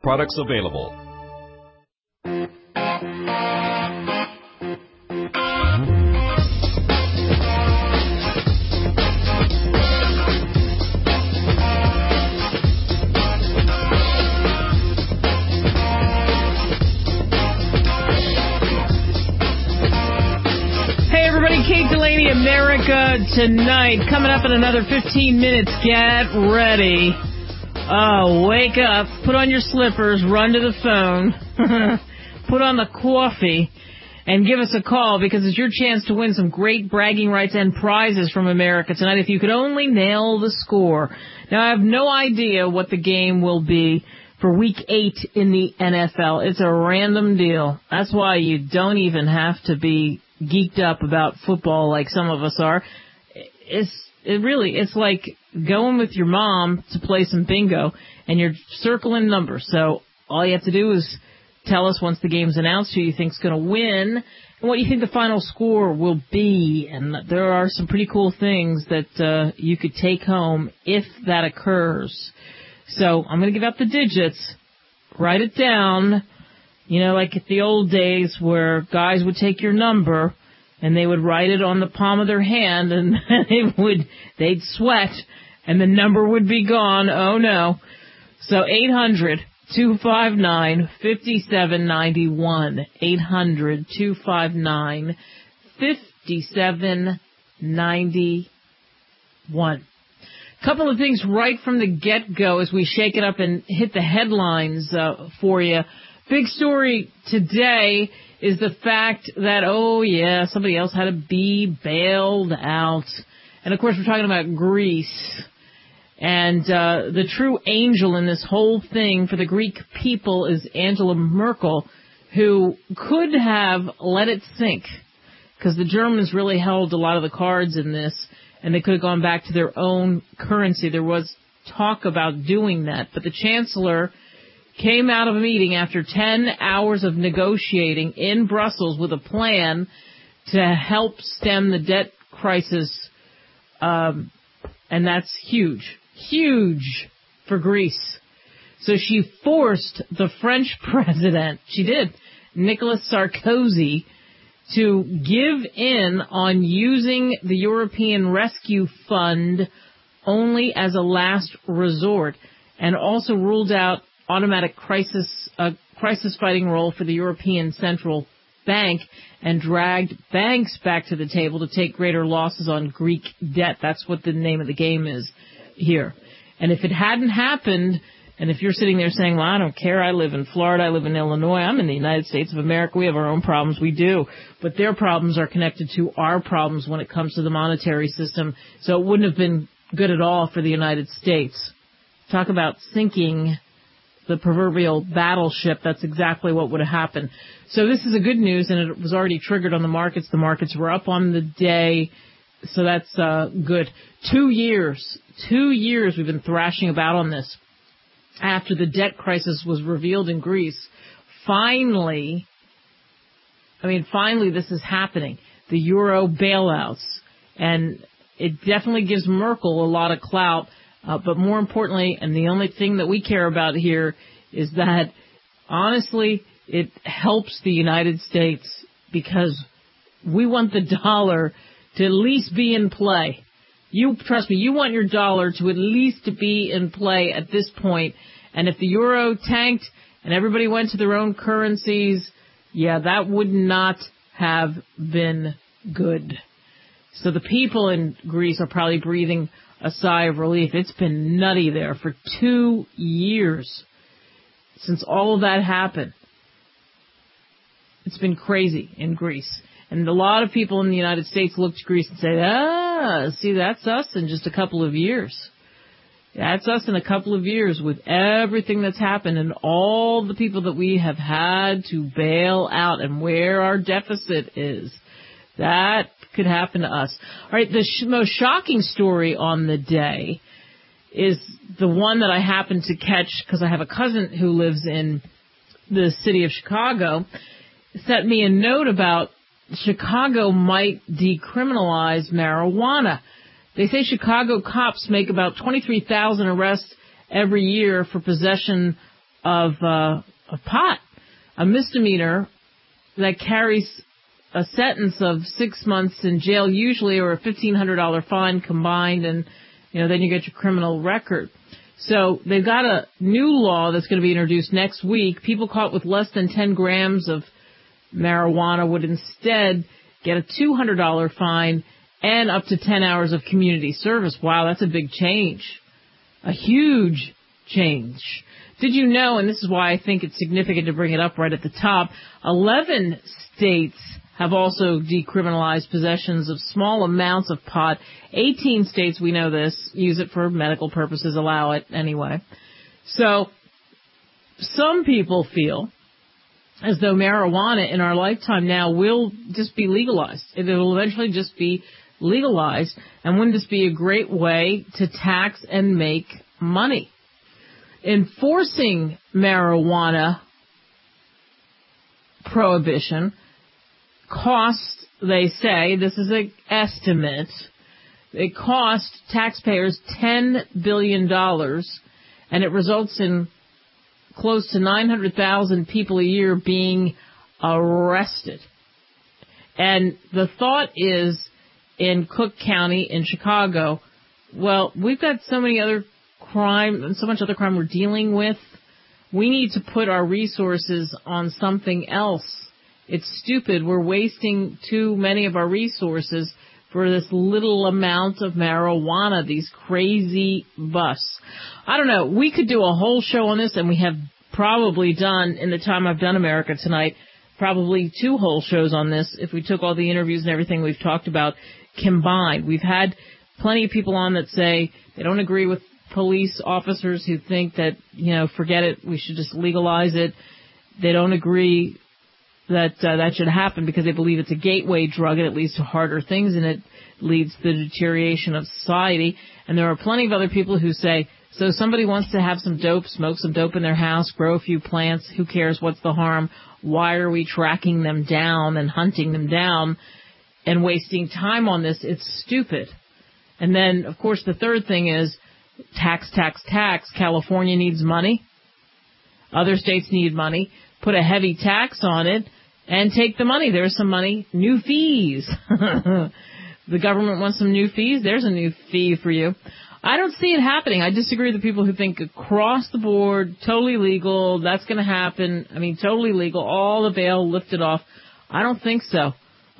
products available. Kate Delaney, America Tonight. Coming up in another 15 minutes. Get ready. Oh, wake up. Put on your slippers. Run to the phone. Put on the coffee. And give us a call because it's your chance to win some great bragging rights and prizes from America Tonight if you could only nail the score. Now, I have no idea what the game will be for Week 8 in the NFL. It's a random deal. That's why you don't even have to be geeked up about football like some of us are. It's like going with your mom to play some bingo and you're circling numbers. So all you have to do is tell us once the game's announced who you think's going to win and what you think the final score will be. And there are some pretty cool things that you could take home if that occurs. So I'm going to give out the digits. Write it down. You know, like at the old days where guys would take your number and they would write it on the palm of their hand and they'd sweat and the number would be gone. Oh no. So 800-259-5791. 800-259-5791. Couple of things right from the get-go as we shake it up and hit the headlines for you. Big story today is the fact that, somebody else had to be bailed out. And, of course, we're talking about Greece. And the true angel in this whole thing for the Greek people is Angela Merkel, who could have let it sink because the Germans really held a lot of the cards in this, and they could have gone back to their own currency. There was talk about doing that. But the chancellor came out of a meeting after 10 hours of negotiating in Brussels with a plan to help stem the debt crisis, and that's huge for Greece. So she forced the French president, she did, Nicolas Sarkozy, to give in on using the European Rescue Fund only as a last resort, and also ruled out automatic crisis fighting role for the European Central Bank and dragged banks back to the table to take greater losses on Greek debt. That's what the name of the game is here. And if it hadn't happened, and if you're sitting there saying, well, I don't care, I live in Florida, I live in Illinois, I'm in the United States of America, we have our own problems, we do. But their problems are connected to our problems when it comes to the monetary system, so it wouldn't have been good at all for the United States. Talk about sinking the proverbial battleship. That's exactly what would have happened. So this is a good news, and it was already triggered on the markets. The markets were up on the day, so that's good. 2 years we've been thrashing about on this. After the debt crisis was revealed in Greece, finally this is happening. The euro bailouts, and it definitely gives Merkel a lot of clout. But more importantly, and the only thing that we care about here is that, honestly, it helps the United States because we want the dollar to at least be in play. Trust me, you want your dollar to at least be in play at this point. And if the euro tanked and everybody went to their own currencies, that would not have been good. So the people in Greece are probably breathing a sigh of relief. It's been nutty there for 2 years since all of that happened. It's been crazy in Greece. And a lot of people in the United States look to Greece and say, see, that's us in just a couple of years. That's us in a couple of years with everything that's happened and all the people that we have had to bail out and where our deficit is. That could happen to us. All right, the most shocking story on the day is the one that I happened to catch because I have a cousin who lives in the city of Chicago, sent me a note about Chicago might decriminalize marijuana. They say Chicago cops make about 23,000 arrests every year for possession of pot, a misdemeanor that carries a sentence of 6 months in jail usually, or a $1,500 fine combined, and then you get your criminal record. So they've got a new law that's going to be introduced next week. People caught with less than 10 grams of marijuana would instead get a $200 fine and up to 10 hours of community service. Wow, that's a big change. A huge change. Did you know, and this is why I think it's significant to bring it up right at the top, 11 states have also decriminalized possessions of small amounts of pot. 18 states, we know this, use it for medical purposes, allow it anyway. So some people feel as though marijuana in our lifetime now will just be legalized. It will eventually just be legalized. And wouldn't this be a great way to tax and make money? Enforcing marijuana prohibition costs, they say, this is an estimate, it costs taxpayers $10 billion, and it results in close to 900,000 people a year being arrested. And the thought is, in Cook County in Chicago, well, we've got so many other crime and so much other crime we're dealing with. We need to put our resources on something else. It's stupid. We're wasting too many of our resources for this little amount of marijuana, these crazy busts. I don't know. We could do a whole show on this, and we have probably done, in the time I've done America Tonight, probably 2 whole shows on this if we took all the interviews and everything we've talked about combined. We've had plenty of people on that say they don't agree with police officers who think that, forget it, we should just legalize it. They don't agree that that should happen because they believe it's a gateway drug and it leads to harder things and it leads to the deterioration of society. And there are plenty of other people who say, so somebody wants to have some dope, smoke some dope in their house, grow a few plants, who cares, what's the harm? Why are we tracking them down and hunting them down and wasting time on this? It's stupid. And then, of course, the third thing is tax, tax, tax. California needs money. Other states need money. Put a heavy tax on it and take the money. There's some money. New fees. The government wants some new fees. There's a new fee for you. I don't see it happening. I disagree with the people who think across the board, totally legal, that's going to happen. I mean, totally legal, all the bail lifted off. I don't think so.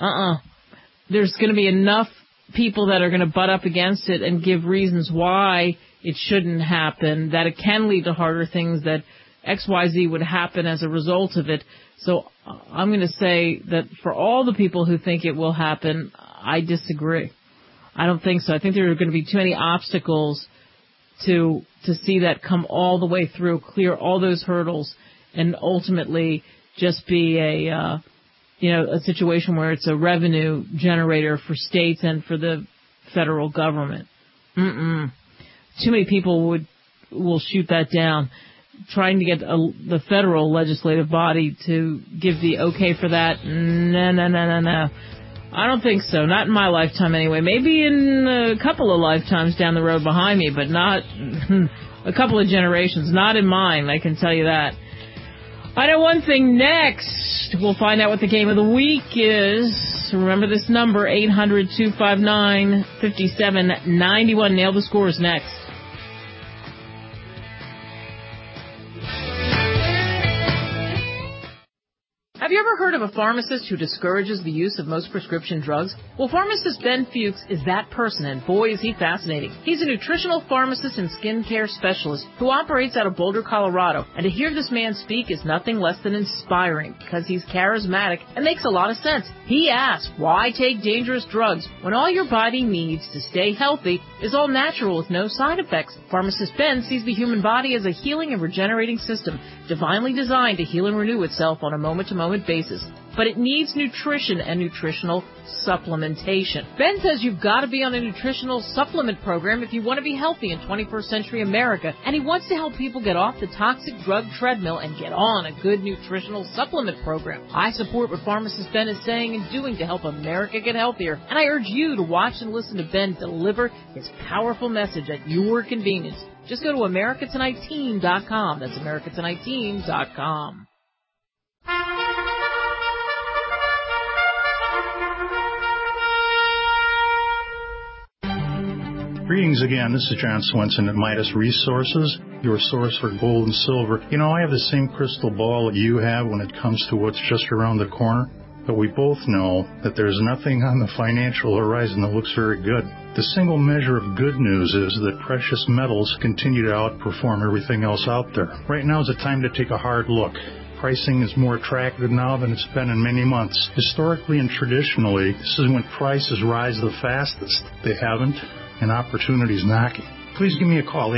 There's going to be enough people that are going to butt up against it and give reasons why it shouldn't happen, that it can lead to harder things, that XYZ would happen as a result of it. So I'm going to say that for all the people who think it will happen, I disagree. I don't think so. I think there are going to be too many obstacles to see that come all the way through, clear all those hurdles, and ultimately just be a situation where it's a revenue generator for states and for the federal government. Too many people will shoot that down. Trying to get the federal legislative body to give the okay for that, no. I don't think so. Not in my lifetime anyway. Maybe in a couple of lifetimes down the road behind me, but not a couple of generations. Not in mine, I can tell you that. I know one thing next. We'll find out what the game of the week is. Remember this number, 800-259-5791. Nail the scores next. Have you ever heard of a pharmacist who discourages the use of most prescription drugs? Well, pharmacist Ben Fuchs is that person, and boy, is he fascinating. He's a nutritional pharmacist and skincare specialist who operates out of Boulder, Colorado. And to hear this man speak is nothing less than inspiring because he's charismatic and makes a lot of sense. He asks, why take dangerous drugs when all your body needs to stay healthy is all natural with no side effects? Pharmacist Ben sees the human body as a healing and regenerating system, divinely designed to heal and renew itself on a moment-to-moment basis. but it needs nutrition and nutritional supplementation. Ben says you've got to be on a nutritional supplement program if you want to be healthy in 21st century America, and he wants to help people get off the toxic drug treadmill and get on a good nutritional supplement program. I support what pharmacist Ben is saying and doing to help America get healthier, and I urge you to watch and listen to Ben deliver his powerful message at your convenience. Just go to AmericaTonightTeam.com. That's AmericaTonightTeam.com. Greetings again. This is John Swenson at Midas Resources, your source for gold and silver. You know, I have the same crystal ball that you have when it comes to what's just around the corner, but we both know that there's nothing on the financial horizon that looks very good. The single measure of good news is that precious metals continue to outperform everything else out there. Right now is the time to take a hard look. Pricing is more attractive now than it's been in many months. Historically and traditionally, this is when prices rise the fastest. They haven't, and opportunity's knocking. Please give me a call,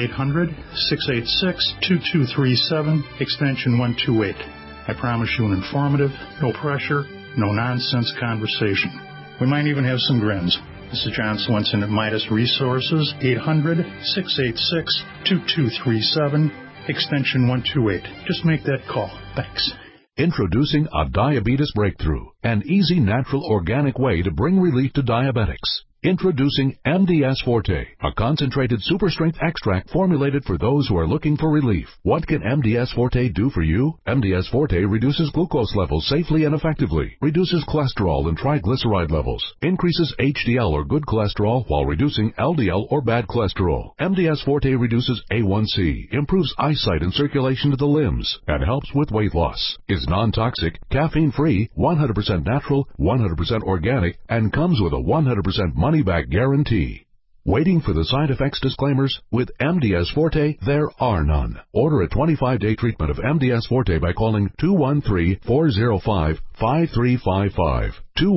800-686-2237, extension 128. I promise you an informative, no pressure, no nonsense conversation. We might even have some grins. This is John Swenson at Midas Resources, 800-686-2237, extension 128. Just make that call. Thanks. Introducing a diabetes breakthrough, an easy, natural, organic way to bring relief to diabetics. Introducing MDS Forte, a concentrated super-strength extract formulated for those who are looking for relief. What can MDS Forte do for you? MDS Forte reduces glucose levels safely and effectively, reduces cholesterol and triglyceride levels, increases HDL or good cholesterol while reducing LDL or bad cholesterol. MDS Forte reduces A1C, improves eyesight and circulation to the limbs, and helps with weight loss. Is non-toxic, caffeine-free, 100% natural, 100% organic, and comes with a 100% money-back guarantee. Waiting for the side effects disclaimers? With MDS Forte, there are none. Order a 25-day treatment of MDS Forte by calling 213-405-5355,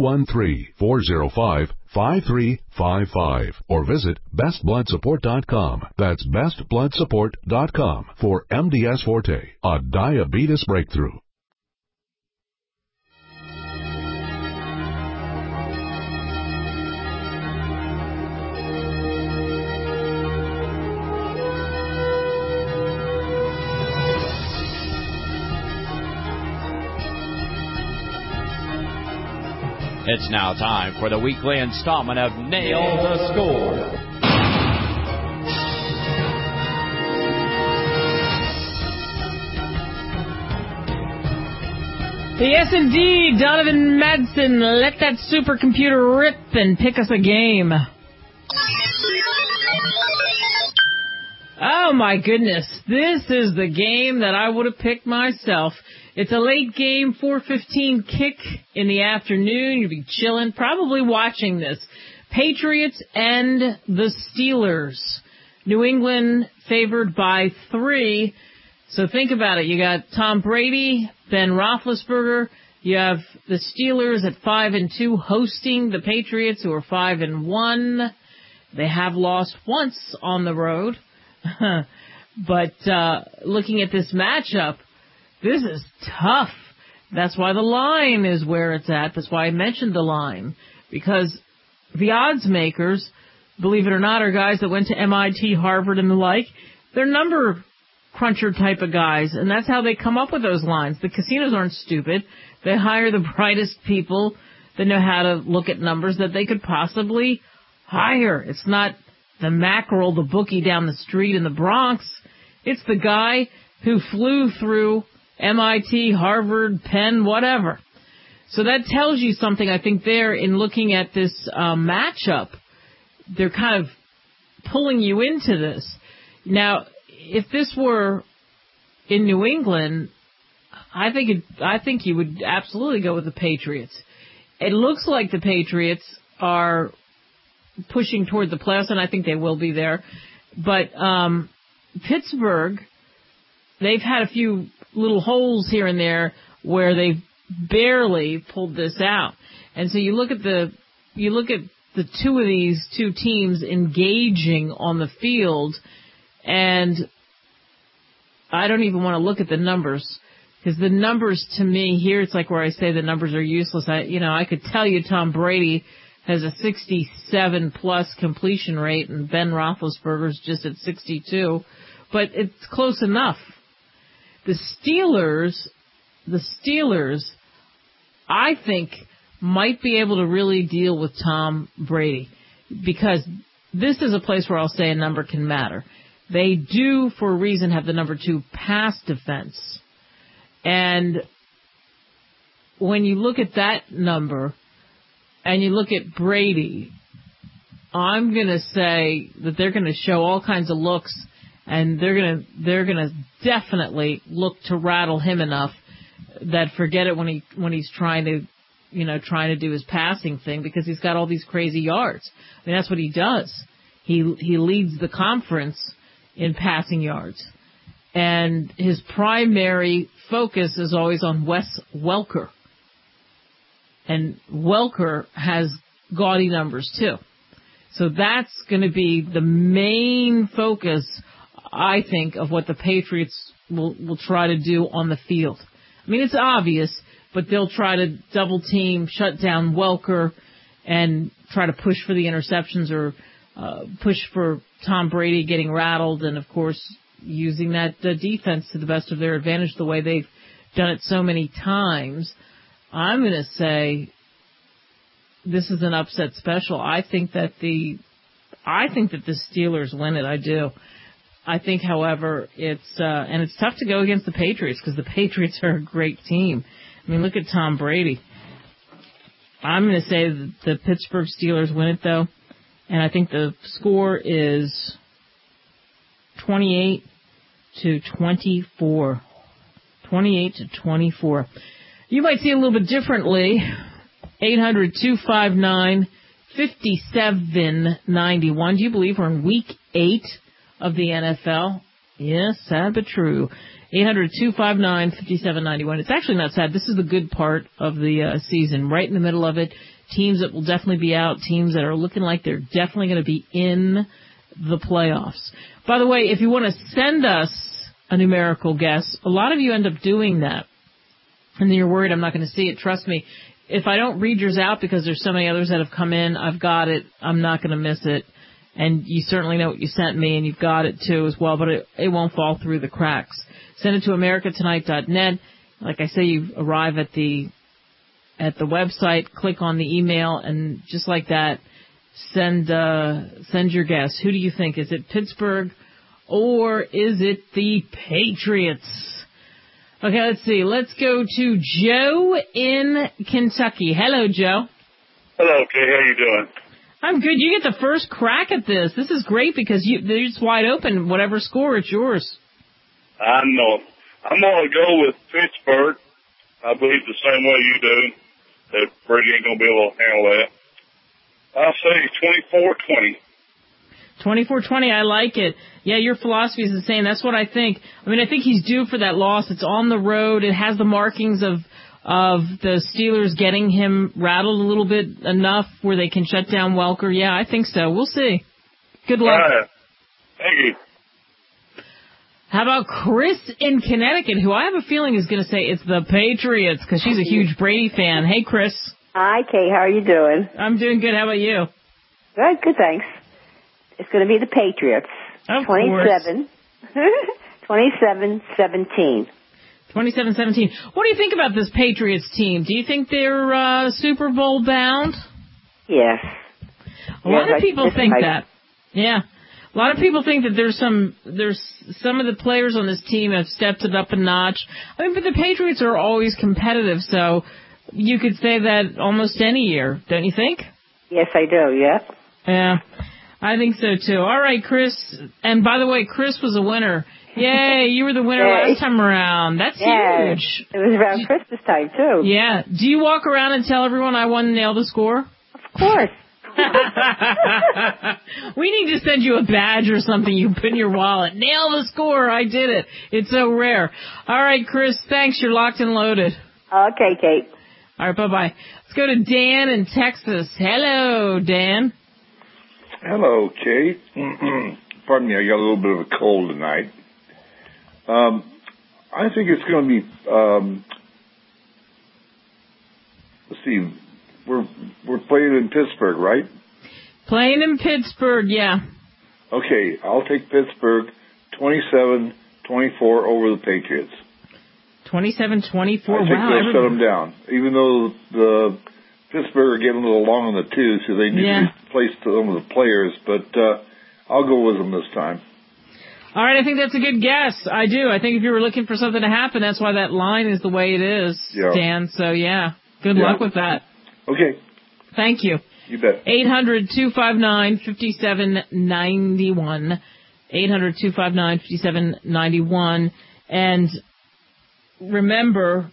213-405-5355, or visit bestbloodsupport.com. That's bestbloodsupport.com for MDS Forte, a diabetes breakthrough. It's now time for the weekly installment of Nail the Score. Yes, indeed, Donovan Madsen, let that supercomputer rip and pick us a game. Oh, my goodness. This is the game that I would have picked myself. It's a late game, 4:15 kick in the afternoon. You'll be chilling, probably watching this. Patriots and the Steelers. New England favored by 3. So think about it. You got Tom Brady, Ben Roethlisberger. You have the Steelers at 5-2 hosting the Patriots, who are 5-1. They have lost once on the road. But looking at this matchup, this is tough. That's why the line is where it's at. That's why I mentioned the line. Because the odds makers, believe it or not, are guys that went to MIT, Harvard, and the like. They're number cruncher type of guys, and that's how they come up with those lines. The casinos aren't stupid. They hire the brightest people that know how to look at numbers that they could possibly hire. It's not the mackerel, the bookie down the street in the Bronx. It's the guy who flew through MIT, Harvard, Penn, whatever. So that tells you something, I think, there in looking at this matchup. They're kind of pulling you into this. Now, if this were in New England, I think you would absolutely go with the Patriots. It looks like the Patriots are pushing toward the playoffs, and I think they will be there. But Pittsburgh, they've had a few little holes here and there where they've barely pulled this out. And so you look at the two of these two teams engaging on the field, and I don't even want to look at the numbers Because the numbers, to me, here it's like where I say the numbers are useless. I could tell you Tom Brady has a 67-plus completion rate, and Ben Roethlisberger's just at 62, but it's close enough. The Steelers, I think, might be able to really deal with Tom Brady, because this is a place where I'll say a number can matter. They do, for a reason, have the number 2 pass defense. And when you look at that number and you look at Brady, I'm going to say that they're going to show all kinds of looks, and they're going to definitely look to rattle him enough that forget it when he's trying to do his passing thing, because he's got all these crazy yards. I mean, that's what he does. He leads the conference in passing yards. And his primary focus is always on Wes Welker. And Welker has gaudy numbers too. So that's going to be the main focus, I think, of what the Patriots will try to do on the field. I mean, it's obvious, but they'll try to double team, shut down Welker, and try to push for the interceptions or push for Tom Brady getting rattled, and of course using that defense to the best of their advantage the way they've done it so many times. I'm going to say this is an upset special. I think that the Steelers win it. I do. I think, however, it's tough to go against the Patriots because the Patriots are a great team. I mean, look at Tom Brady. I'm going to say that the Pittsburgh Steelers win it, though, and I think the score is 28-24. 28-24. You might see it a little bit differently. 800-259-5791. Do you believe we're in week 8 of the NFL? Yes, sad but true. 800-259-5791. It's actually not sad. This is the good part of the season, right in the middle of it. Teams that will definitely be out, teams that are looking like they're definitely going to be in the playoffs. By the way, if you want to send us a numerical guess, a lot of you end up doing that. And then you're worried I'm not going to see it. Trust me, if I don't read yours out because there's so many others that have come in, I've got it. I'm not going to miss it. And you certainly know what you sent me, and you've got it too as well, but it won't fall through the cracks. Send it to americatonight.net. Like I say, you arrive at the website, click on the email, and just like that, send your guess. Who do you think? Is it Pittsburgh or is it the Patriots? Okay, let's see. Let's go to Joe in Kentucky. Hello, Joe. Hello, Kay. How you doing? I'm good. You get the first crack at this. This is great because they're just wide open. Whatever score, it's yours. I know. I'm going to go with Pittsburgh. I believe the same way you do, that Brady ain't going to be able to handle that. I'll say 24-20. 24-20, I like it. Yeah, your philosophy is the same. That's what I think. I mean, I think he's due for that loss. It's on the road. It has the markings of the Steelers getting him rattled a little bit enough where they can shut down Welker. Yeah, I think so. We'll see. Good luck. All right. Thank you. How about Chris in Connecticut, who I have a feeling is going to say it's the Patriots because she's a huge Brady fan. Hey, Chris. Hi, Kay. How are you doing? I'm doing good. How about you? Good, thanks. It's going to be the Patriots. Of 27. 27-17. 27-17. What do you think about this Patriots team? Do you think they're Super Bowl bound? Yes. A lot of people think that. Yeah. A lot of people think that there's some of the players on this team have stepped it up a notch. I mean, but the Patriots are always competitive, so you could say that almost any year, don't you think? Yes, I do, yeah. Yeah, I think so too. All right, Chris. And by the way, Chris was a winner. Yay, you were the winner last time around. That's huge. It was around Christmas time, too. Yeah. Do you walk around and tell everyone I won and nail the score? Of course. We need to send you a badge or something you put in your wallet. Nail the score. I did it. It's so rare. All right, Chris, thanks. You're locked and loaded. Okay, Kate. All right, bye-bye. Let's go to Dan in Texas. Hello, Dan. Hello, Kate. Pardon me, I got a little bit of a cold tonight. I think it's going to be, let's see, we're playing in Pittsburgh, right? Playing in Pittsburgh, yeah. Okay, I'll take Pittsburgh 27-24 over the Patriots. 27-24, I think wow. they'll shut them down. Even though the Pittsburgh are getting a little long on the tooth, so they need to replace some of the players, but I'll go with them this time. All right, I think that's a good guess. I do. I think if you were looking for something to happen, that's why that line is the way it is, Dan. So, yeah, good luck with that. Okay. Thank you. You bet. 800-259-5791. 800-259-5791. And remember,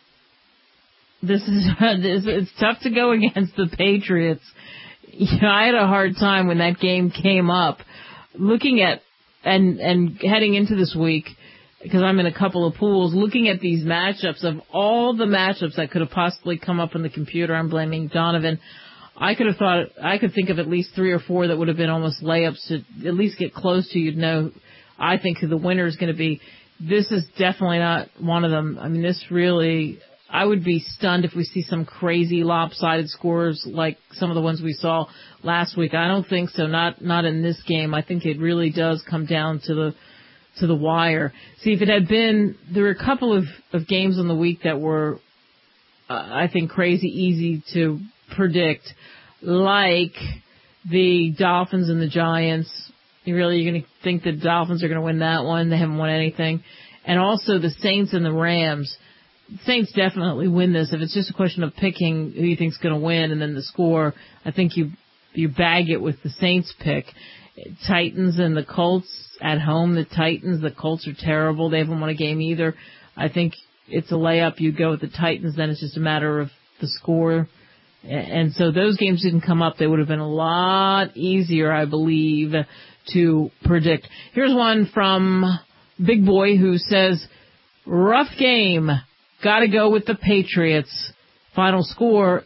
it's tough to go against the Patriots. You know, I had a hard time when that game came up looking at and heading into this week, because I'm in a couple of pools, looking at these matchups, of all the matchups that could have possibly come up on the computer. I'm blaming Donovan. I could think of at least 3 or 4 that would have been almost layups to at least get close to, you'd know, I think, who the winner is going to be. This is definitely not one of them. I mean, this really, I would be stunned if we see some crazy lopsided scores like some of the ones we saw last week. I don't think so. Not in this game. I think it really does come down to the wire. See, if it had been, there were a couple of games in the week that were, I think, crazy easy to predict, like the Dolphins and the Giants. You're going to think the Dolphins are going to win that one? They haven't won anything. And also the Saints and the Rams. Saints definitely win this. If it's just a question of picking who you think's going to win and then the score, I think you bag it with the Saints pick. Titans and the Colts at home. The Colts are terrible. They haven't won a game either. I think it's a layup. You go with the Titans, then it's just a matter of the score. And so those games didn't come up. They would have been a lot easier, I believe, to predict. Here's one from Big Boy who says, rough game. Got to go with the Patriots. Final score,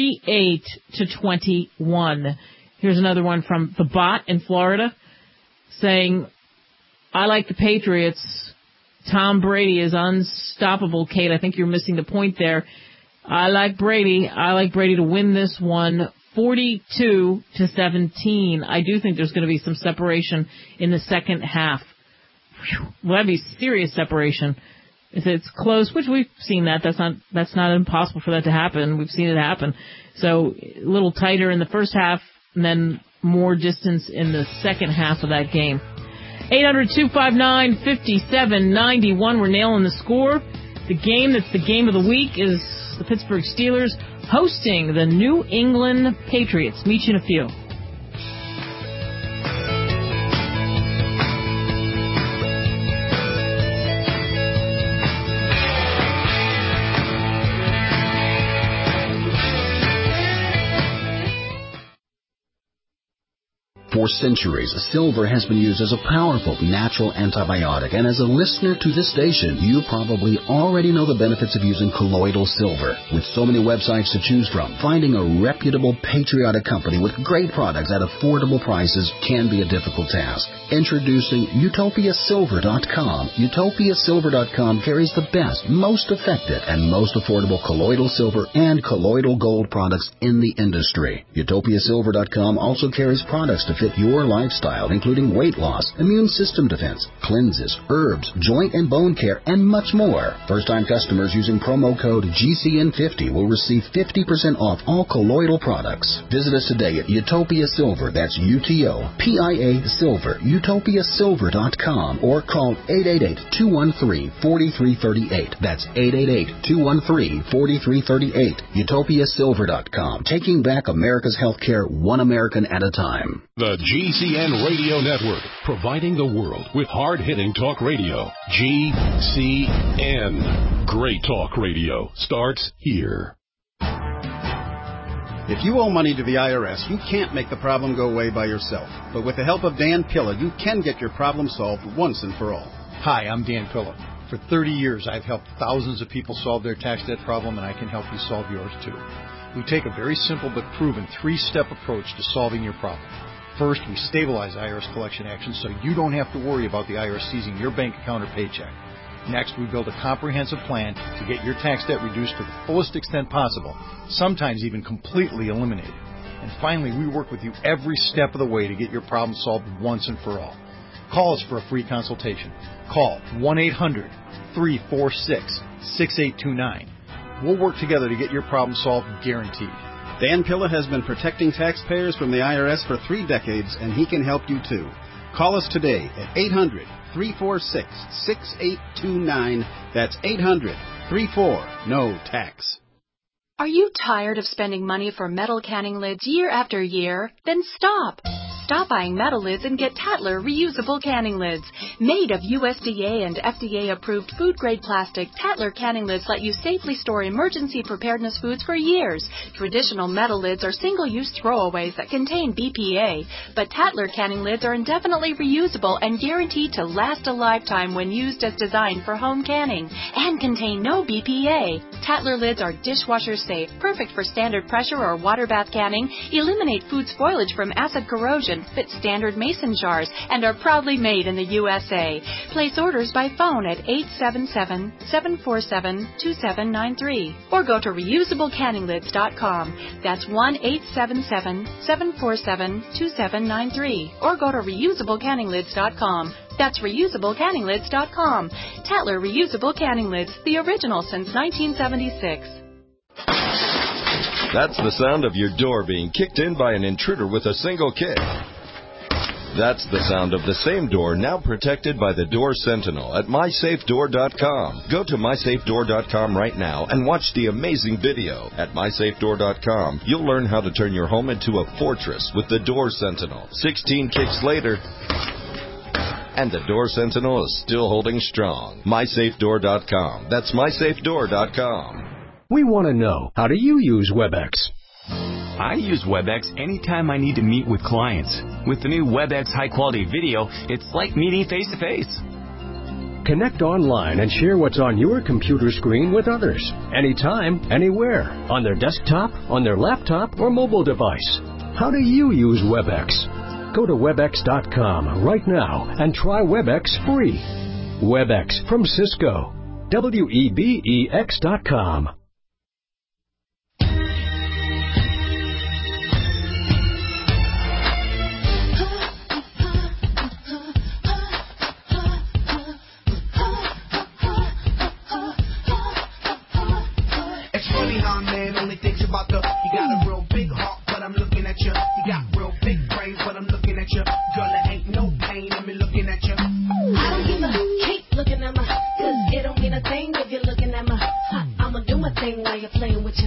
38-21. Here's another one from the Bot in Florida saying, I like the Patriots. Tom Brady is unstoppable. Kate, I think you're missing the point there. I like Brady. I like Brady to win this one 42-17. I do think there's going to be some separation in the second half. Well, that'd be serious separation. If it's close, which we've seen that's not impossible for that to happen. We've seen it happen. So a little tighter in the first half and then more distance in the second half of that game. 800-259-5791. We're nailing the score. The game that's the game of the week is the Pittsburgh Steelers hosting the New England Patriots. Meet you in a few. For centuries, silver has been used as a powerful natural antibiotic, and as a listener to this station, you probably already know the benefits of using colloidal silver. With so many websites to choose from, finding a reputable, patriotic company with great products at affordable prices can be a difficult task. Introducing UtopiaSilver.com. UtopiaSilver.com carries the best, most effective, and most affordable colloidal silver and colloidal gold products in the industry. UtopiaSilver.com also carries products to fit your lifestyle, including weight loss, immune system defense, cleanses, herbs, joint and bone care, and much more. First-time customers using promo code GCN50 will receive 50% off all colloidal products. Visit us today at Utopia Silver, that's UTOPIA Silver, UtopiaSilver.com, or call 888-213-4338. That's 888-213-4338. UtopiaSilver.com, taking back America's healthcare one American at a time. The GCN Radio Network, providing the world with hard-hitting talk radio. GCN. Great talk radio starts here. If you owe money to the IRS, you can't make the problem go away by yourself. But with the help of Dan Pilla, you can get your problem solved once and for all. Hi, I'm Dan Pilla. For 30 years, I've helped thousands of people solve their tax debt problem, and I can help you solve yours too. We take a very simple but proven 3-step approach to solving your problem. First, we stabilize IRS collection actions so you don't have to worry about the IRS seizing your bank account or paycheck. Next, we build a comprehensive plan to get your tax debt reduced to the fullest extent possible, sometimes even completely eliminated. And finally, we work with you every step of the way to get your problem solved once and for all. Call us for a free consultation. Call 1-800-346-6829. We'll work together to get your problem solved, guaranteed. Dan Pilla has been protecting taxpayers from the IRS for 3 decades, and he can help you too. Call us today at 800-346-6829. That's 800-34-NO-TAX. Are you tired of spending money for metal canning lids year after year? Then stop. Stop buying metal lids and get Tatler reusable canning lids. Made of USDA and FDA-approved food-grade plastic, Tatler canning lids let you safely store emergency preparedness foods for years. Traditional metal lids are single-use throwaways that contain BPA, but Tatler canning lids are indefinitely reusable and guaranteed to last a lifetime when used as designed for home canning and contain no BPA. Tatler lids are dishwasher safe, perfect for standard pressure or water bath canning, eliminate food spoilage from acid corrosion, fit standard mason jars, and are proudly made in the USA. Place orders by phone at 877-747-2793 or go to reusablecanninglids.com. That's 1-877-747-2793 or go to reusablecanninglids.com. That's reusablecanninglids.com. Tatler Reusable Canning Lids, the original since 1976. That's the sound of your door being kicked in by an intruder with a single kick. That's the sound of the same door now protected by the Door Sentinel at MySafeDoor.com. Go to MySafeDoor.com right now and watch the amazing video. At MySafeDoor.com, you'll learn how to turn your home into a fortress with the Door Sentinel. 16 kicks later, and the Door Sentinel is still holding strong. MySafeDoor.com. That's MySafeDoor.com. We want to know, how do you use WebEx? I use WebEx anytime I need to meet with clients. With the new WebEx high-quality video, it's like meeting face-to-face. Connect online and share what's on your computer screen with others, anytime, anywhere, on their desktop, on their laptop, or mobile device. How do you use WebEx? Go to WebEx.com right now and try WebEx free. WebEx from Cisco. WEBEX.com. About the, you got a real big heart, but I'm looking at you. You got real big brains, but I'm looking at you. Girl, it ain't no pain in me looking at you. I don't give a keep looking at my, cause it don't mean a thing if you're looking at my. I'ma do my thing while you're playing with you.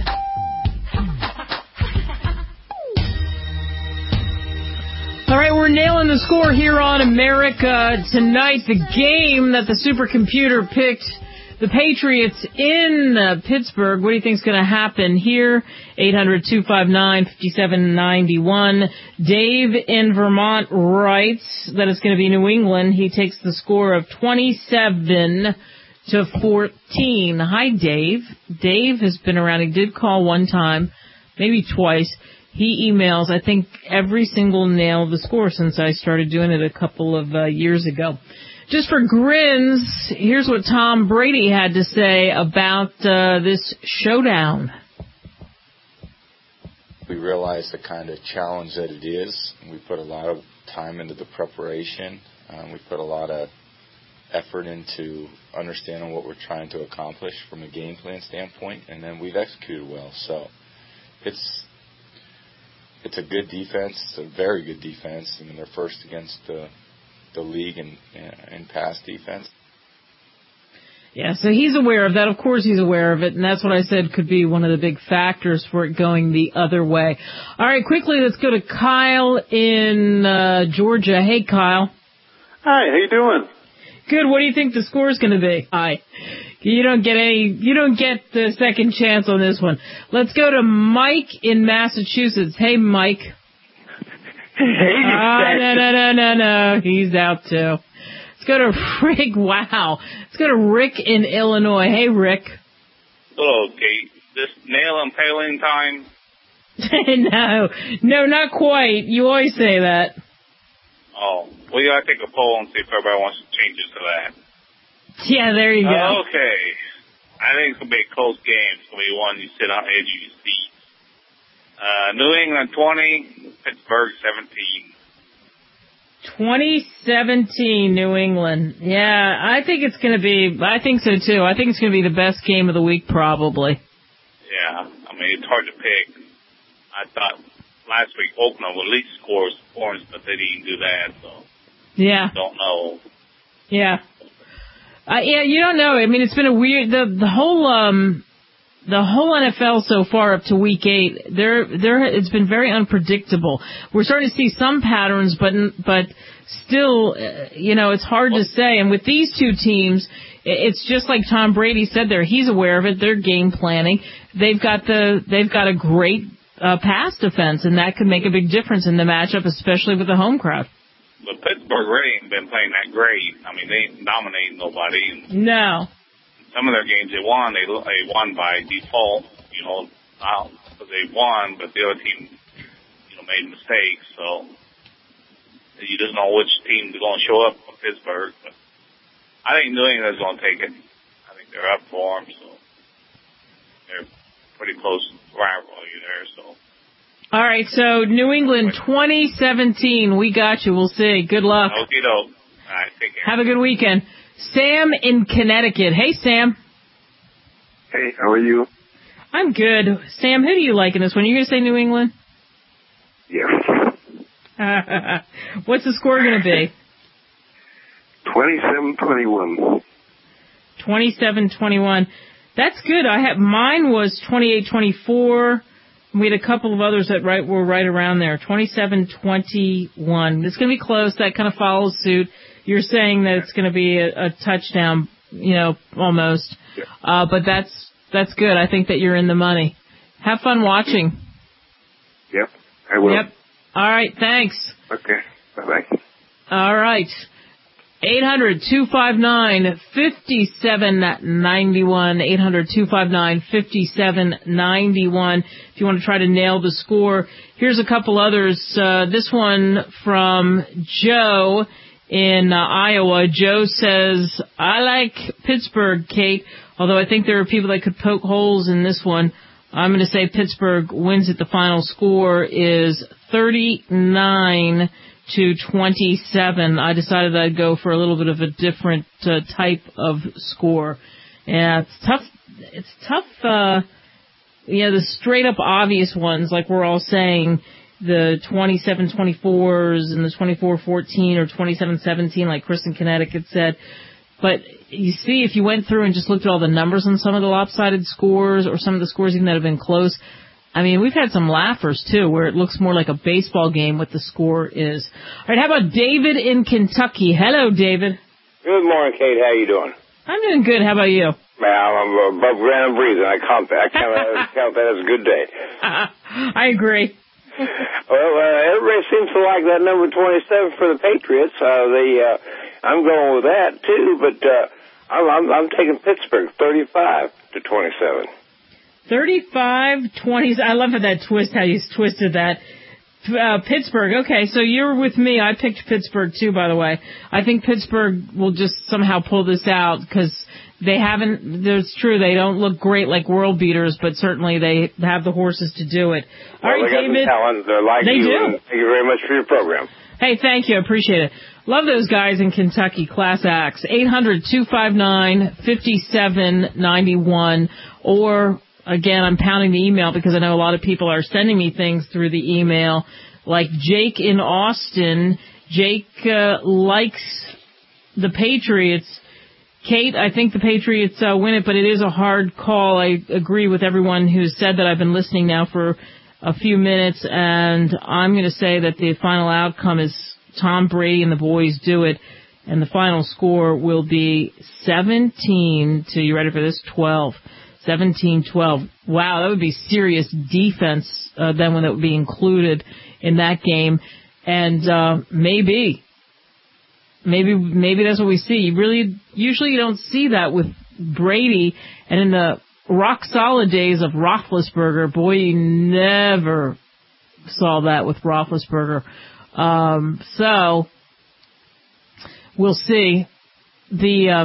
All right, we're nailing the score here on America Tonight. The game that the supercomputer picked the Patriots in Pittsburgh. What do you think is going to happen here? 800-259-5791. Dave in Vermont writes that it's going to be New England. He takes the score of 27-14. Hi, Dave. Dave has been around. He did call one time, maybe twice. He emails, I think, every single nail of the score since I started doing it a couple of years ago. Just for grins, here's what Tom Brady had to say about this showdown. We realize the kind of challenge that it is. We put a lot of time into the preparation. We put a lot of effort into understanding what we're trying to accomplish from a game plan standpoint, and then we've executed well. So it's a good defense. It's a very good defense. I mean, they're first against the league in pass defense. Yeah, so he's aware of that. Of course he's aware of it, and that's what I said could be one of the big factors for it going the other way. All right, quickly, let's go to Kyle in Georgia. Hey, Kyle. Hi, how you doing? Good. What do you think the score is going to be? Hi. You don't get the second chance on this one. Let's go to Mike in Massachusetts. Hey, Mike. No. He's out too. Let's go to Rick. Wow. Let's go to Rick in Illinois. Hey, Rick. Hello, Kate. This nail impaling time? No, not quite. You always say that. Oh, well, you gotta take a poll and see if everybody wants to change it to that. Yeah, there you go. Okay. I think it's going to be a close game. It's going to be one you sit on the edge of your seat. New England 20, Pittsburgh 17. 2017 New England. Yeah, I think so too. I think it's going to be the best game of the week probably. Yeah, I mean, it's hard to pick. I thought last week Oakland would at least score points, but they didn't do that, so. Yeah. Don't know. Yeah. Yeah, you don't know. I mean, it's been a weird, the whole NFL so far up to week 8, it's been very unpredictable. We're starting to see some patterns, but still, it's hard to say. And with these two teams, it's just like Tom Brady said there. He's aware of it. They're game planning. They've got a great pass defense, and that could make a big difference in the matchup, especially with the home crowd. But Pittsburgh really ain't been playing that great. I mean, they ain't dominating nobody. No. Some of their games they won by default, because they won, but the other team, made mistakes. So you just know which team is going to show up for Pittsburgh. But I think New England's going to take it. I think they're up for them, so they're pretty close rivalry there. So. All right, so New England 2017. We got you. We'll see. Good luck. Okie doke. All right, take care. Have a good weekend. Sam in Connecticut. Hey, Sam. Hey, how are you? I'm good. Sam, who do you like in this one? You going to say New England? Yes. What's the score going to be? 27-21. 27-21. That's good. Mine was 28-24. We had a couple of others that were right around there. 27-21. It's going to be close. That kind of follows suit. You're saying that it's going to be a touchdown, almost. But that's good. I think that you're in the money. Have fun watching. Yep, I will. Yep. All right, thanks. Okay, bye-bye. All right. 800-259-5791. 800-259-5791. If you want to try to nail the score. Here's a couple others. This one from Joe in Iowa. Joe says, I like Pittsburgh, Kate, although I think there are people that could poke holes in this one. I'm going to say Pittsburgh wins it. The final score is 39-27. I decided I'd go for a little bit of a different type of score. Yeah, it's tough. It's tough. The straight up obvious ones, like we're all saying, the 27-24s and the 24-14 or 27-17, like Chris in Connecticut said. But you see, if you went through and just looked at all the numbers on some of the lopsided scores or some of the scores even that have been close, I mean, we've had some laughers, too, where it looks more like a baseball game what the score is. All right, how about David in Kentucky? Hello, David. Good morning, Kate. How you doing? I'm doing good. How about you? I'm above ground and breathing. I count that as a good day. I agree. Well, everybody seems to like that number 27 for the Patriots. I'm going with that, too, but I'm taking Pittsburgh, 35-27. 35-20. I love how you twisted that. Pittsburgh. Okay, so you're with me. I picked Pittsburgh, too, by the way. I think Pittsburgh will just somehow pull this out because they haven't, it's true, they don't look great like world beaters, but certainly they have the horses to do it. All right, they got David. The talent. They're like they you. do. And thank you very much for your program. Hey, thank you. I appreciate it. Love those guys in Kentucky, class acts. 800-259-5791. Or, again, I'm pounding the email because I know a lot of people are sending me things through the email. Like Jake in Austin. Jake likes the Patriots. Kate, I think the Patriots win it, but it is a hard call. I agree with everyone who's said that. I've been listening now for a few minutes, and I'm going to say that the final outcome is Tom Brady and the boys do it, and the final score will be 17 to, you ready for this, 12. 17-12. Wow, that would be serious defense then when it would be included in that game. And maybe that's what we see. Usually you don't see that with Brady. And in the rock-solid days of Roethlisberger, boy, you never saw that with Roethlisberger. So we'll see.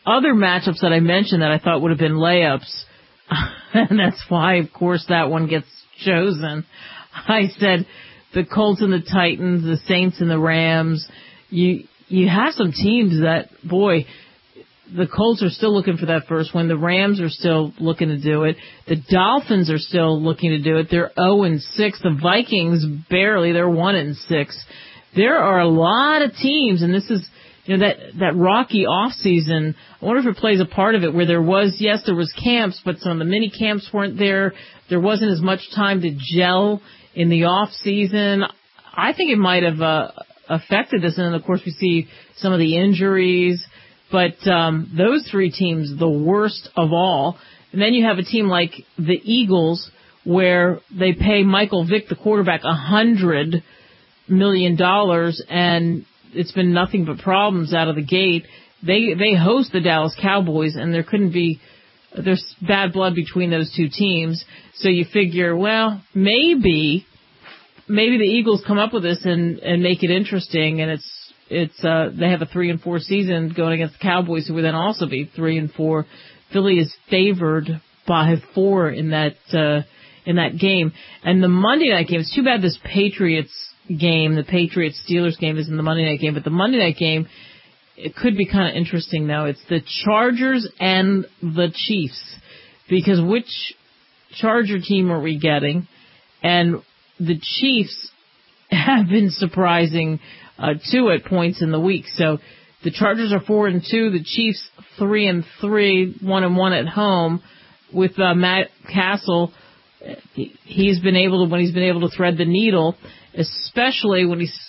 other matchups that I mentioned that I thought would have been layups, and that's why, of course, that one gets chosen. I said the Colts and the Titans, the Saints and the Rams. You have some teams that, boy, the Colts are still looking for that first win. The Rams are still looking to do it. The Dolphins are still looking to do it. They're 0-6. The Vikings barely. They're 1-6. There are a lot of teams, and this is, that rocky off season. I wonder if it plays a part of it where there was camps, but some of the mini camps weren't there. There wasn't as much time to gel in the off season. I think it might have affected this, and then of course we see some of the injuries. But those three teams, the worst of all. And then you have a team like the Eagles, where they pay Michael Vick, the quarterback, $100 million, and it's been nothing but problems out of the gate. They host the Dallas Cowboys, and there's bad blood between those two teams. So you figure, well, maybe the Eagles come up with this and make it interesting, and they have a 3-4 season going against the Cowboys, who would then also be 3-4. Philly is favored by 4 in that game. And the Monday night game, it's too bad this Patriots game, the Patriots-Steelers game, isn't the Monday night game, but the Monday night game, it could be kind of interesting, though. It's the Chargers and the Chiefs, because which Charger team are we getting? And the Chiefs have been surprising too at points in the week. So the Chargers are 4-2, the Chiefs 3-3, 1-1 at home. With Matt Castle, when he's been able to thread the needle, especially when he's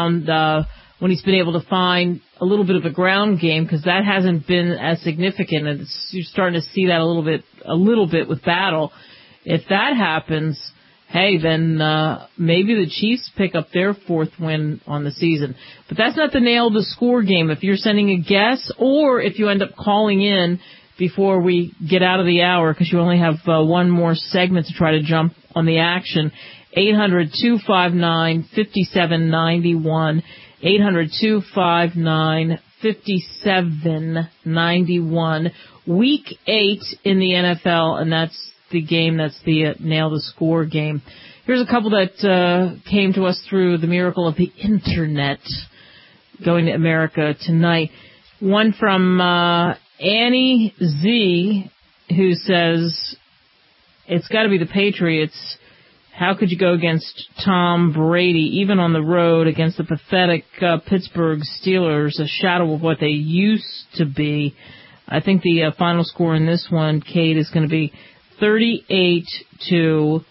been able to find a little bit of a ground game, because that hasn't been as significant, and you're starting to see that a little bit with Battle. If that happens, hey, then maybe the Chiefs pick up their 4th win on the season. But that's not the nail the score game. If you're sending a guess, or if you end up calling in before we get out of the hour, because you only have one more segment to try to jump on the action, 800-259-5791, 800-259-5791. Week 8 in the NFL, and that's the game, that's the nail the score game. Here's a couple that came to us through the miracle of the Internet, going to America tonight. One from Annie Z, who says, it's got to be the Patriots. How could you go against Tom Brady, even on the road, against the pathetic Pittsburgh Steelers, a shadow of what they used to be? I think the final score in this one, Kate, is going to be 38-21.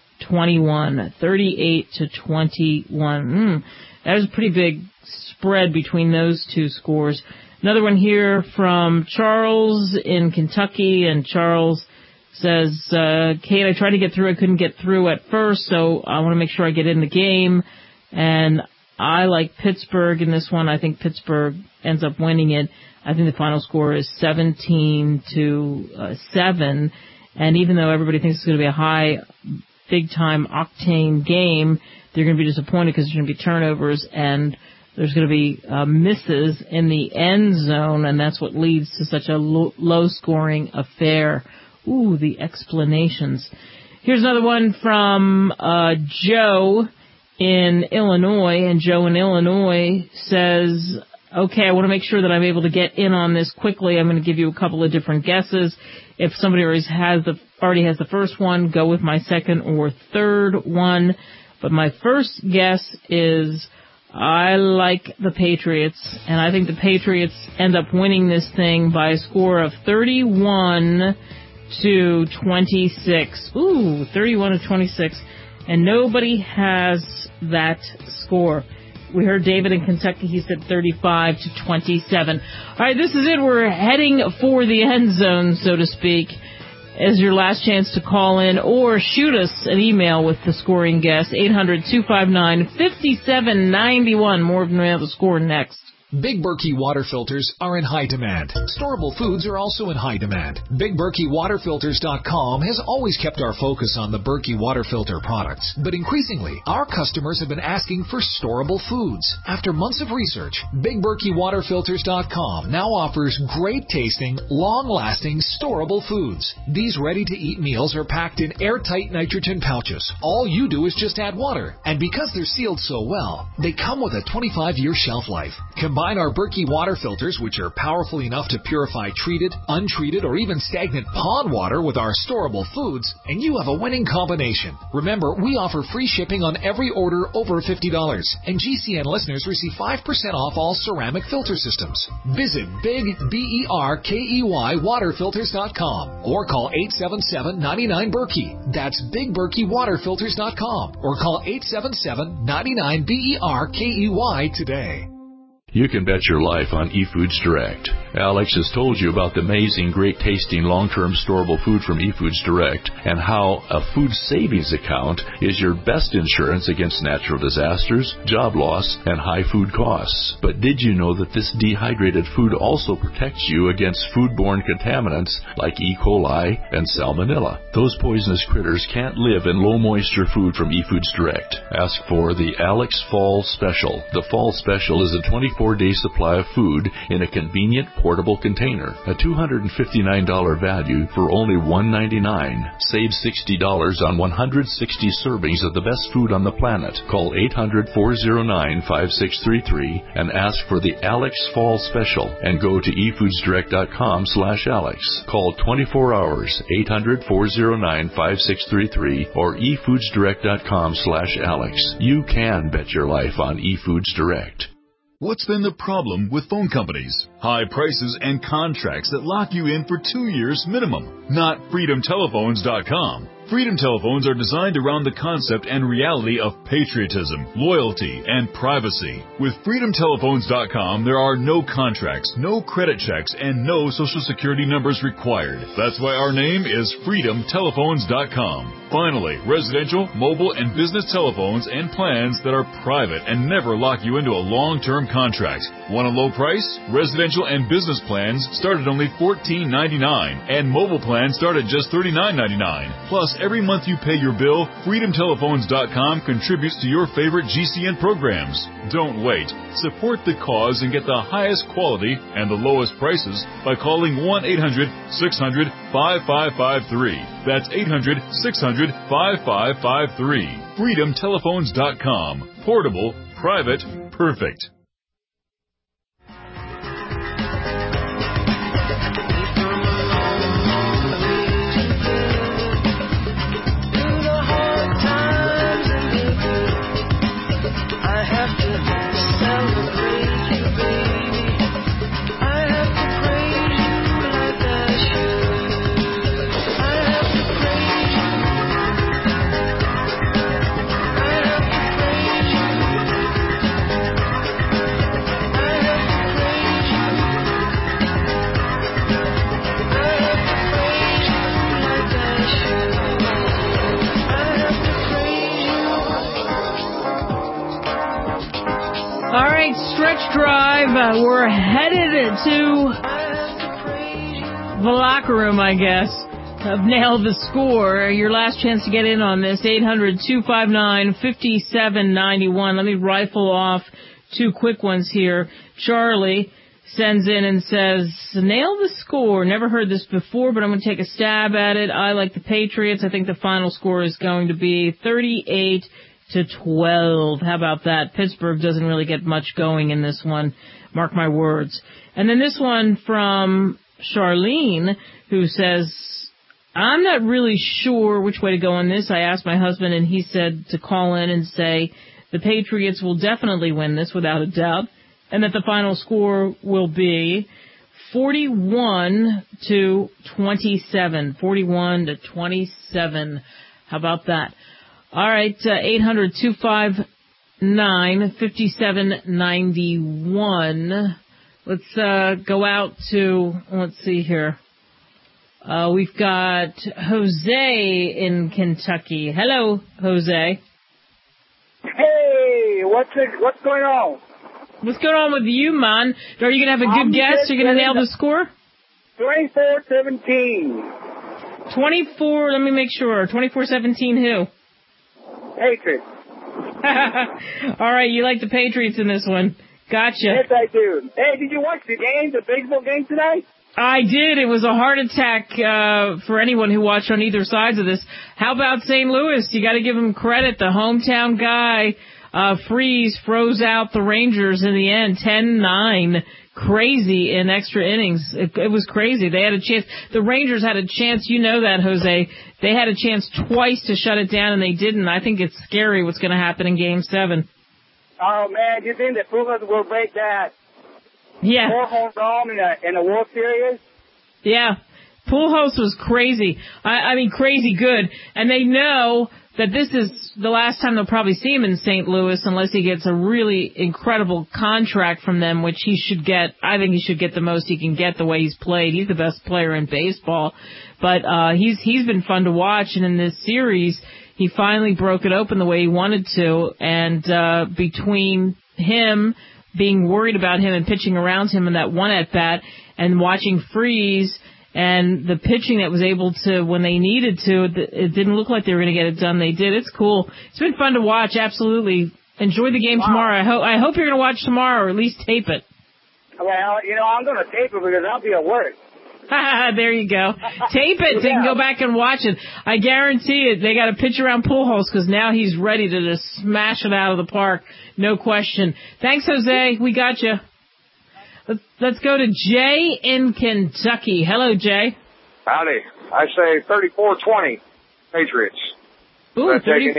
38-21. That was a pretty big spread between those two scores. Another one here from Charles in Kentucky, and Charles says, Kate, I tried to get through. I couldn't get through at first, so I want to make sure I get in the game. And I like Pittsburgh in this one. I think Pittsburgh ends up winning it. I think the final score is 17-7. And even though everybody thinks it's going to be a high, big-time octane game, they're going to be disappointed because there's going to be turnovers and there's going to be misses in the end zone, and that's what leads to such a low-scoring affair. Ooh, the explanations. Here's another one from Joe in Illinois, and Joe in Illinois says, okay, I want to make sure that I'm able to get in on this quickly. I'm going to give you a couple of different guesses. If somebody already has the first one, go with my second or third one. But my first guess is I like the Patriots, and I think the Patriots end up winning this thing by a score of 31-26. Ooh, 31-26. And nobody has that score. We heard David in Kentucky. He said 35-27. All right, this is it. We're heading for the end zone, so to speak, as your last chance to call in or shoot us an email with the scoring guess. 800-259-5791. More of the score next. Big Berkey water filters are in high demand. Storable foods are also in high demand. BigBerkeyWaterFilters.com has always kept our focus on the Berkey water filter products, but increasingly, our customers have been asking for storable foods. After months of research, BigBerkeyWaterFilters.com now offers great tasting, long-lasting, storable foods. These ready-to-eat meals are packed in airtight nitrogen pouches. All you do is just add water, and because they're sealed so well, they come with a 25-year shelf life. Combine our Berkey water filters, which are powerful enough to purify treated, untreated, or even stagnant pond water with our storable foods, and you have a winning combination. Remember, we offer free shipping on every order over $50, and GCN listeners receive 5% off all ceramic filter systems. Visit BigBerkeyWaterFilters.com or call 877-99-BERKEY. That's BigBerkeyWaterFilters.com or call 877-99-BERKEY today. You can bet your life on eFoods Direct. Alex has told you about the amazing, great-tasting, long-term storable food from eFoods Direct and how a food savings account is your best insurance against natural disasters, job loss, and high food costs. But did you know that this dehydrated food also protects you against foodborne contaminants like E. coli and Salmonella? Those poisonous critters can't live in low-moisture food from eFoods Direct. Ask for the Alex Fall Special. The Fall Special is a 24-day supply of food in a convenient portable container. A $259 value for only $199. Save $60 on 160 servings of the best food on the planet. Call 800-409-5633 and ask for the Alex Fall Special and go to efoodsdirect.com/Alex. Call 24 hours, 800-409-5633 or efoodsdirect.com/Alex. You can bet your life on eFoods Direct. What's been the problem with phone companies? High prices and contracts that lock you in for 2 years minimum. Not FreedomTelephones.com. Freedom Telephones are designed around the concept and reality of patriotism, loyalty, and privacy. With FreedomTelephones.com, there are no contracts, no credit checks, and no Social Security numbers required. That's why our name is FreedomTelephones.com. Finally, residential, mobile, and business telephones and plans that are private and never lock you into a long-term contract. Want a low price? Residential and business plans start at only $14.99, and mobile plans start at just $39.99. Plus, every month you pay your bill, FreedomTelephones.com contributes to your favorite GCN programs. Don't wait. Support the cause and get the highest quality and the lowest prices by calling 1-800-600-5553. That's 800-600-5553. FreedomTelephones.com. Portable, private, perfect. All right, Stretch Drive. We're headed to the locker room, I guess, of Nail the Score. Your last chance to get in on this, 800-259-5791. Let me rifle off two quick ones here. Charlie sends in and says, Nail the Score. Never heard this before, but I'm going to take a stab at it. I like the Patriots. I think the final score is going to be 38-12. How about that? Pittsburgh doesn't really get much going in this one. Mark my words. And then this one from Charlene, who says, I'm not really sure which way to go on this. I asked my husband, and he said to call in and say the Patriots will definitely win this without a doubt, and that the final score will be 41-27. 41-27. How about that? All right, 800-259-5791. Let's go out to, let's see here. We've got Jose in Kentucky. Hello, Jose. Hey, what's going on? What's going on with you, man? Are you going to have a good guess? You're going to nail the score? 24-17. 24, let me make sure. 24-17 who? Patriots. All right, you like the Patriots in this one. Gotcha. Yes, I do. Hey, did you watch the game, the baseball game tonight? I did. It was a heart attack for anyone who watched on either sides of this. How about St. Louis? You got to give him credit. The hometown guy, Freeze, froze out the Rangers in the end, 10-9. Crazy in extra innings. It was crazy. They had a chance. The Rangers had a chance. You know that, Jose. They had a chance twice to shut it down, and they didn't. I think it's scary what's going to happen in Game 7. Oh, man, you think that Pujols will break that? Yeah. 4 home run in the World Series? Yeah. Pujols was crazy. I mean, crazy good. And they know that this is the last time they'll probably see him in St. Louis unless he gets a really incredible contract from them, which he should get. I think he should get the most he can get the way he's played. He's the best player in baseball. But he's been fun to watch, and in this series, he finally broke it open the way he wanted to. And between him being worried about him and pitching around him in that one at-bat and watching Freeze and the pitching that was able to, when they needed to, it didn't look like they were going to get it done. They did. It's cool. It's been fun to watch. Absolutely. Enjoy the game tomorrow. I hope you're going to watch tomorrow, or at least tape it. Well, I'm going to tape it because I'll be at work. There you go. Tape it so you can go back and watch it. I guarantee it. They got to pitch around Pujols because now he's ready to just smash it out of the park. No question. Thanks, Jose. We got you. Let's go to Jay in Kentucky. Hello, Jay. Howdy. I say 34-20 Patriots. Ooh,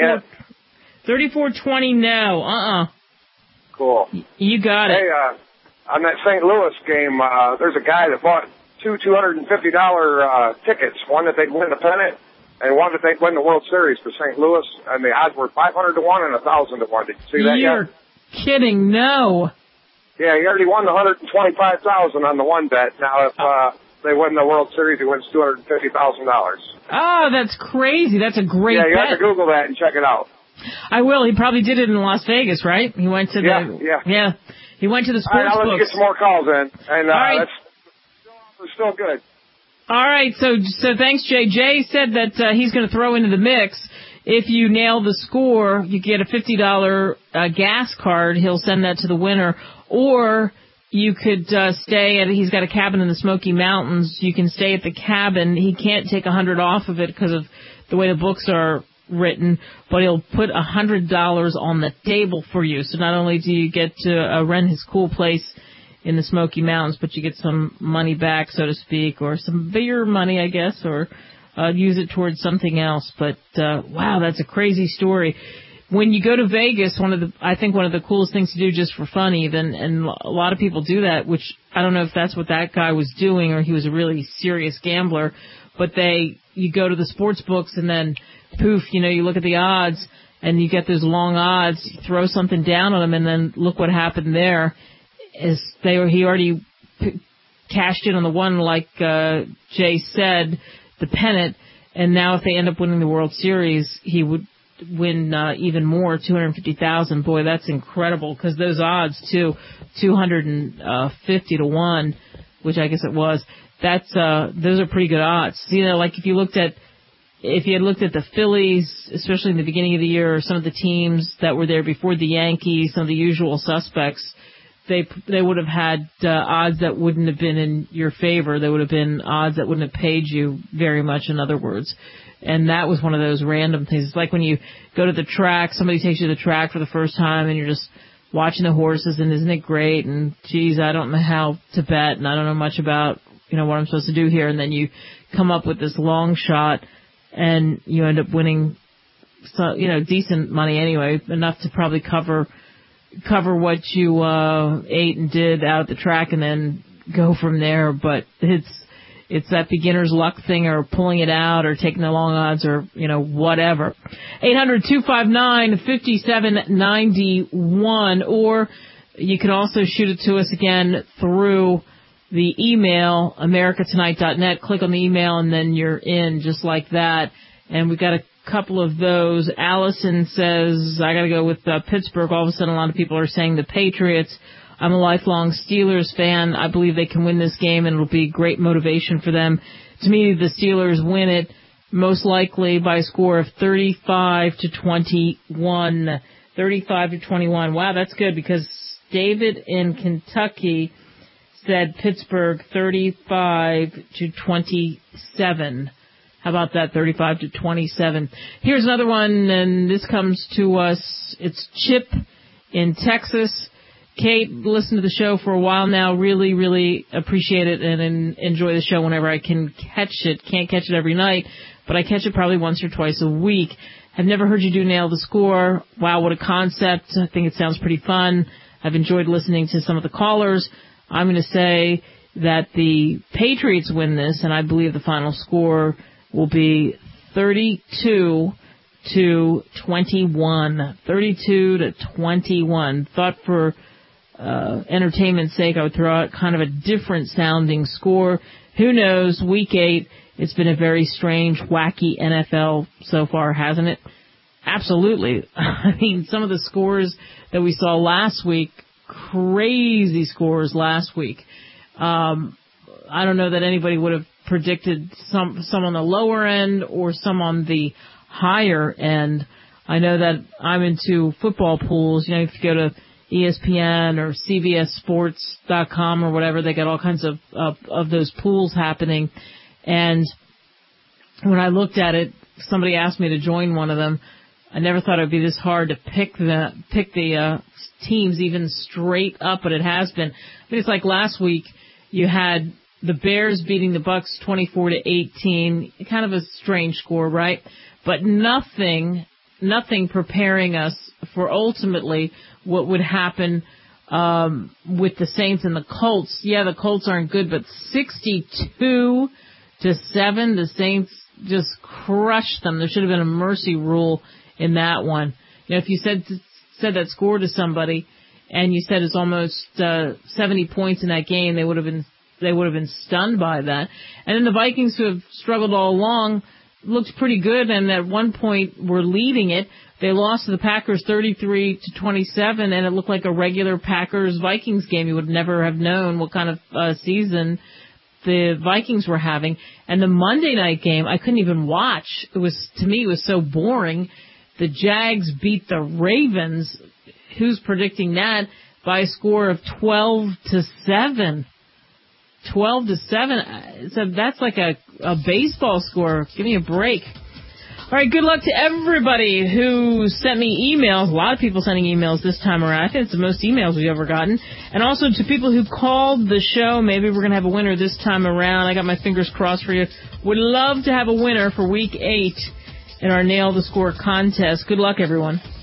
34-20 no. Cool. You got it. Hey, on that St. Louis game, there's a guy that bought two $250 tickets, one that they'd win the pennant and one that they'd win the World Series for St. Louis, and the odds were 500 to 1 and 1,000 to 1. Did you see that yet? You're kidding. No. Yeah, he already won the $125,000 on the one bet. Now, if they win the World Series, he wins $250,000. Oh, that's crazy. That's a great bet. Yeah, you have to Google that and check it out. I will. He probably did it in Las Vegas, right? He went to the... Yeah. He went to the sports books. All right, I'll let you get some more calls in. And all right. That's still good. All right, so thanks, Jay. Jay said that he's going to throw into the mix. If you nail the score, you get a $50 gas card. He'll send that to the winner. Or you could stay at, he's got a cabin in the Smoky Mountains. You can stay at the cabin. He can't take $100 off of it because of the way the books are written, but he'll put $100 on the table for you. So not only do you get to rent his cool place in the Smoky Mountains, but you get some money back, so to speak, or some bigger money, I guess, or use it towards something else. But wow, that's a crazy story. When you go to Vegas, I think one of the coolest things to do just for fun even, and a lot of people do that, which I don't know if that's what that guy was doing or he was a really serious gambler, but you go to the sports books and then poof, you look at the odds and you get those long odds, you throw something down on them, and then look what happened there. He already cashed in on the one, like Jay said, the pennant, and now if they end up winning the World Series, he would win even more, $250,000. Boy, that's incredible, because those odds too, 250 to 1, which I guess it was. Those are pretty good odds. Like if you had looked at the Phillies, especially in the beginning of the year, or some of the teams that were there before the Yankees, some of the usual suspects, they would have had odds that wouldn't have been in your favor. They would have been odds that wouldn't have paid you very much, in other words. And that was one of those random things. It's like when you go to the track, somebody takes you to the track for the first time and you're just watching the horses, and isn't it great? And geez, I don't know how to bet, and I don't know much about, what I'm supposed to do here. And then you come up with this long shot and you end up winning, decent money anyway, enough to probably cover what you ate and did out at the track, and then go from there. But it's that beginner's luck thing, or pulling it out, or taking the long odds, or whatever. 800-259-5791, or you can also shoot it to us again through the email, americatonight.net. Click on the email and then you're in, just like that. And we've got a couple of those. Allison says, I got to go with Pittsburgh. All of a sudden, a lot of people are saying the Patriots. I'm a lifelong Steelers fan. I believe they can win this game, and it'll be great motivation for them. To me, the Steelers win it most likely by a score of 35-21. 35-21. Wow, that's good, because David in Kentucky said Pittsburgh 35-27. How about that, 35-27? Here's another one, and this comes to us. It's Chip in Texas. Kate, listened to the show for a while now. Really, really appreciate it and enjoy the show whenever I can catch it. Can't catch it every night, but I catch it probably once or twice a week. I've never heard you do Nail the Score. Wow, what a concept. I think it sounds pretty fun. I've enjoyed listening to some of the callers. I'm going to say that the Patriots win this, and I believe the final score will be 32-21. 32-21. Thought for entertainment's sake I would throw out kind of a different sounding score. Who knows? Week 8, it's been a very strange, wacky NFL so far, hasn't it? Absolutely. I mean, some of the scores that we saw last week, crazy scores last week. I don't know that anybody would have predicted some on the lower end or some on the higher end. I know that I'm into football pools. You know, if you go to ESPN or CBSSports.com or whatever, they got all kinds of those pools happening. And when I looked at it, somebody asked me to join one of them. I never thought it would be this hard to pick the teams even straight up, but it has been. I mean, it's like last week you had the Bears beating the Bucks 24-18, kind of a strange score, right? But nothing preparing us for ultimately what would happen with the Saints and the Colts. Yeah, the Colts aren't good, but 62-7, the Saints just crushed them. There should have been a mercy rule in that one. You know, if you said that score to somebody and you said it's almost 70 points in that game, they would have been stunned by that. And then the Vikings, who have struggled all along, looked pretty good, and at one point were leading it. They lost to the Packers 33-27, and it looked like a regular Packers-Vikings game. You would never have known what kind of season the Vikings were having. And the Monday night game, I couldn't even watch. To me, it was so boring. The Jags beat the Ravens. Who's predicting that? By a score of 12-7. 12-7. So that's like a baseball score. Give me a break. All right, good luck to everybody who sent me emails. A lot of people sending emails this time around. I think it's the most emails we've ever gotten. And also to people who called the show. Maybe we're going to have a winner this time around. I got my fingers crossed for you. Would love to have a winner for Week 8 in our Nail the Score contest. Good luck, everyone.